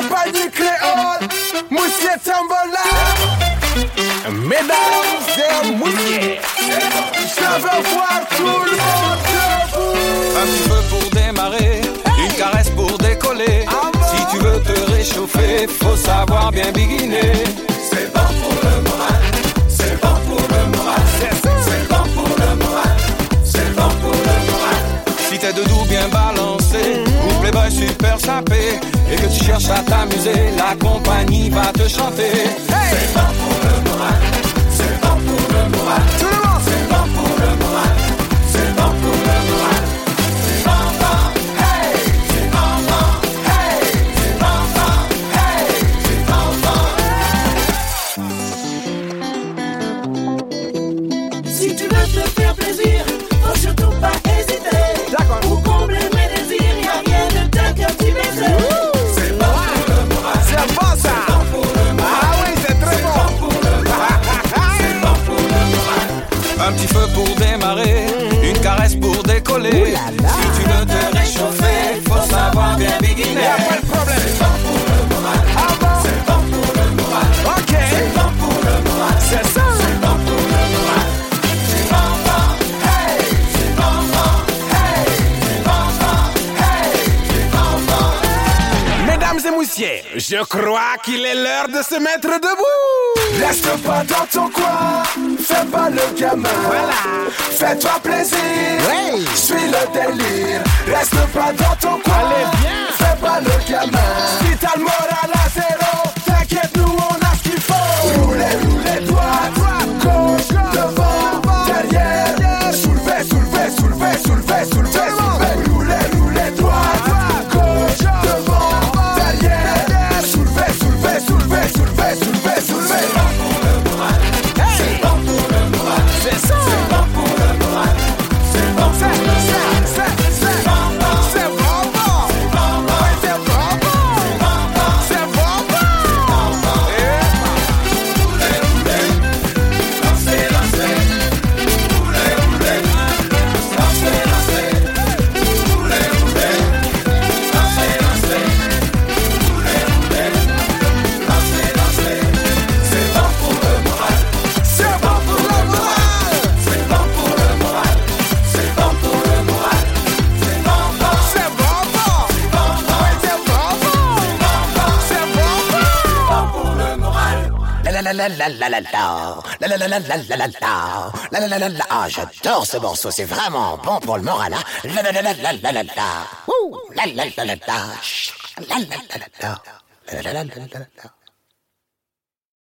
compagnie créole, Moussier Tambola. Mesdames et messieurs, je veux voir tout le monde debout. Un petit peu pour démarrer, une caresse pour décoller. Si tu veux te réchauffer, faut savoir bien biguiner. C'est bon pour le moral, c'est bon pour le moral, c'est bon pour le moral, c'est bon pour le moral. Si t'es debout bien balancé, ou playboy super sapé, et que tu cherches à t'amuser, la compagnie va te chanter. C'est bon pour le moral, c'est bon pour le moral. Tout le monde, c'est bon pour le moral, c'est bon pour le moral. C'est bon, bon, hey, c'est bon, bon, hey, c'est bon, bon, hey, c'est bon, bon. Si tu veux te faire plaisir, faut surtout pas hésiter. D'accord. Pour combler mes désirs, y'a rien de tel qu'un petit baiser. C'est bon pour le moral, c'est bon ça. c'est bon pour le moral. Ah oui, c'est très C'est bon. bon pour le moral, c'est bon pour le moral. Un petit feu pour démarrer, une caresse pour décoller. Si tu veux te réchauffer, faut savoir bien biguiner. Y'a pas de problème. C'est bon pour le moral, Ah bon? c'est bon pour le moral. Ok, C'est bon pour le moral, c'est ça. c'est bon pour le moral. C'est bon, bon, hey, c'est bon, bon, hey, c'est bon, bon, hey, c'est bon, bon. Mesdames et messieurs, je crois qu'il est l'heure de se mettre debout. Reste pas dans ton coin, fais pas le gamin. Voilà. Fais-toi plaisir, oui. Suis le délire. Reste pas dans ton coin, allez bien. Fais pas le gamin. Si t'as le moral à zéro, t'inquiète, nous on a ce qu'il faut. Roulez, roulez, droite, gauche, devant, derrière. Soulevez, soulevez, soulevez, soulevez, soulevez, soulevez. Roulez, roulez, droite, gauche, devant, derrière. Soulevez, soulevez, soulevez, soulevez, soulevez, soulevez. C'est bon pour le moral, C'est ça. c'est bon pour le moral, c'est bon pour le moral. C'est bon, bon. C'est bon, bon. Ouais, c'est bon, bon. C'est bon, bon. Roulez, roulez, lancez, lancez. Roulez, roulez, lancez, lancez. Roulez, roulez, lancez, lancez. Roulez, roulez, lancez, lancez. C'est bon pour le moral, C'est bon pour le moral. c'est bon pour le moral, c'est bon pour le moral. C'est bon, bon. C'est bon, bon. Ouais, c'est bon, bon. C'est bon, bon. Pour le moral. La la la la la la la la la la la la la la la la la la la la. Ah, j'adore ce morceau, c'est vraiment bon pour le moral, hein. La la la la la la la la. Ouh, la la la la la. La la la la la. La la la la la.